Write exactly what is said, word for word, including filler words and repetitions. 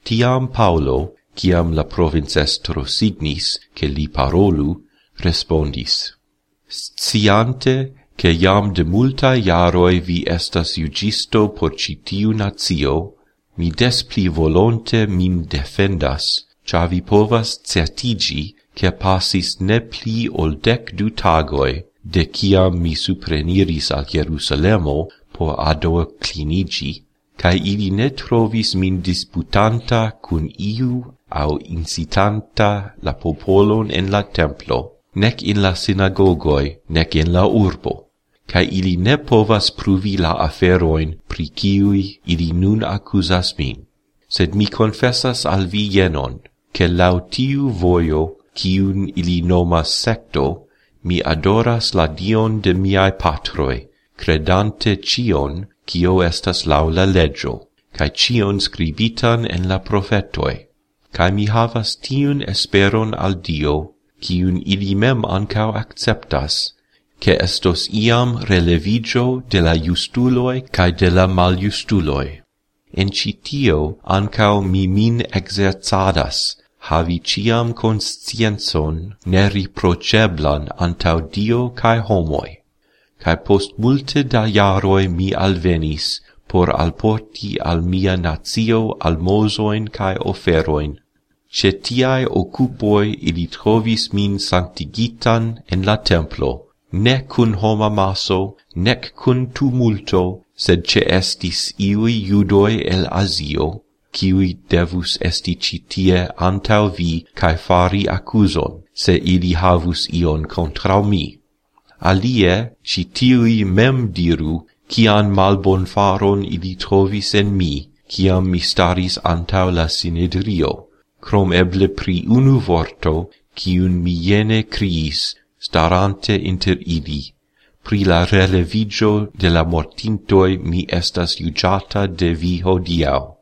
Tiam Paulo, ciam la provincestro signis che li parolu, respondis: Sciante che iam de multa iaroi vi estas jugisto por citiu natio, mi des pli volonte min defendas, cia vi povas certigi che passis ne pli ol dec du tagoi, de ciam mi supreniris al Jerusalemo por adoclinigi, cae ili ne trovis min disputanta cun iu au incitanta la popolon en la templo, nec in la synagogoi, nec in la urbo, cae ili ne povas pruvi la aferoin pri ciui ili nun accusas min. Sed mi confessas al vi jenon, che lau tiu voio, ciun ili nomas secto, mi adoras la Dion de miai patroi, credante cion, cio estas lau la legio, cae cion scribitan en la profetoi, cae mi havas tiun esperon al Dio, ciun ili mem ancao acceptas, che estos iam relevigio de la justuloi cae de la maljustuloi. En citio ancao mi min exercadas, havi ciam conscienzon neriproceblan antau Dio cae homoi, cae post multe da jaroi mi alvenis por alporti al mia natio almosoin cae oferoin. Ce tiae occupoi ili trovis min sanctigitan en la templo, ne cun homa maso, nec cun tumulto, sed ce estis iui judoi el Asio, ciui devus esti citie antau vi cae fari accuson, se ili havus ion contrau mi. Alie, citiui mem diru, cian malbon faron ili trovis en mi, ciam mi staris antau la Sinedrio, crom eble pri unu vorto, ciun mi jene criis, starante inter ili, pri la relevigio de la mortintoi mi estas jugiata de vi hodiau.